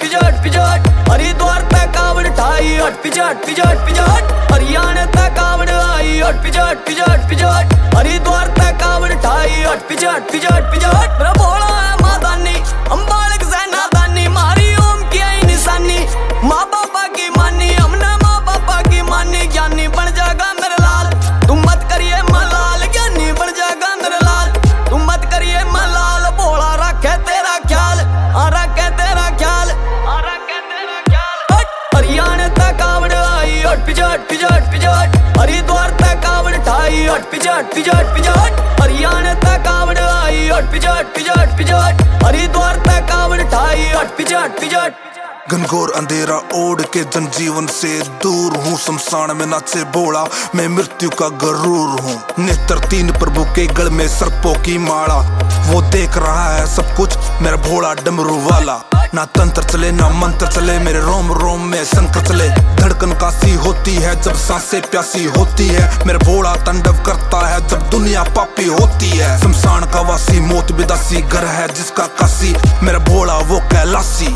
पिजट पिजट हरिद्वार तक कावड़ ठाई हट पिजट पिजट पिजट हरियाणा तक कावड़ आई हट पिजट पिजट पिजट हरिद्वार तक कावड़ ठाई हट पिजट पिजट पिजट मेरा भोला है मादानी अम्बालिक सेना दानी मारी ओम की आई निशानी माँ बापा की मानी हमने माँ बापा की मानी ज्ञानी बन जाएगा मेरे लाल तुम मत करिए मलाल ज्ञानी बन जाएगा मेरे लाल तुम मत करिए मलाल भोला रखे तेरा ख्याल रखे तेरा ख्याल रखे तेरा ख्याल हरियाणा तक कावड़ आई हट पिजट पिजट पिजट हरिद्वार तक कावड़ ठाई हट पिजट पिजट पिजट हरियाणा तक कावड़ आई हट पिजट पिजट पिजट हरिद्वार तक कावड़ ठाई हट पिजट पिजट घनघोर अंधेरा ओढ़ के जनजीवन से दूर हूँ शमशान में नाचे भोला मैं मृत्यु का गरूर हूँ नेत्र तीन प्रभु के गल में सर्पों की माला वो देख रहा है सब कुछ मेरा भोला डमरू वाला ना तंत्र चले ना मंत्र चले मेरे रोम रोम में शंकर चले धड़कन कासी होती है जब सांसें प्यासी होती है मेरा भोला तांडव करता है जब दुनिया पापी होती है शमशान का वासी मौत बिदासी घर है जिसका काशी मेरा भोला वो कैलाशी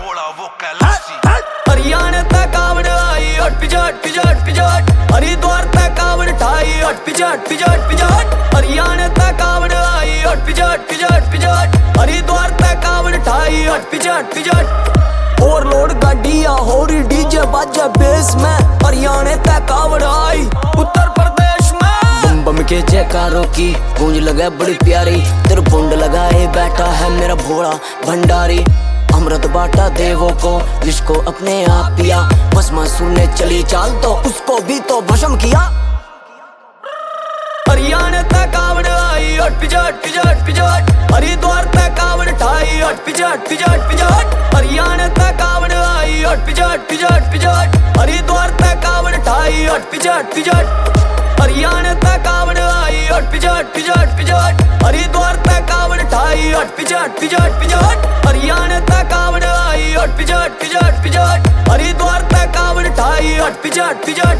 हरियाणा तक कावड़ आई हट पिजट पिजट पिजट हरिद्वार तक कावड़ ठाई हट पिजट पिजट पिजट हरियाणा तक कावड़ आई हट पिजट पिजट पिजट हरिद्वार तक कावड़ ठाई हट पिजट पिजट ओवरलोड गाड़ियां हो रही डीजे बाजा बेस में हरियाणा तक कावड़ आई उत्तर प्रदेश में बम बम के जयकारों की गूंज लगे बड़ी प्यारी त्रिपुंड लगाए बैठा है मेरा भोला भंडारी अमृत बांटा देवों को जिसको अपने आप पिया भस्म सुनने चली चाल तो उसको भी तो भस्म किया हरियाणा तक कावड़ आई हट पिजट पिजट पिजट हरिद्वार तक कावड़ ठाई हट पिजट पिजट पिजट हरियाणा तक कावड़ आई हट पिजट पिजट पिजट हरिद्वार तक कावड़ ठाई हट पिजट पिजट हरियाणा तक कावड़ आई हट पिजट पिजट पिजट हरिद्वार तक कावड़ ठाई हट पिजट पिजट पिजट हरियाणा तक कावड़ आई हट पिजट पिजट पिजट हरिद्वार तक कावड़ ठाई हट पिजट पिजट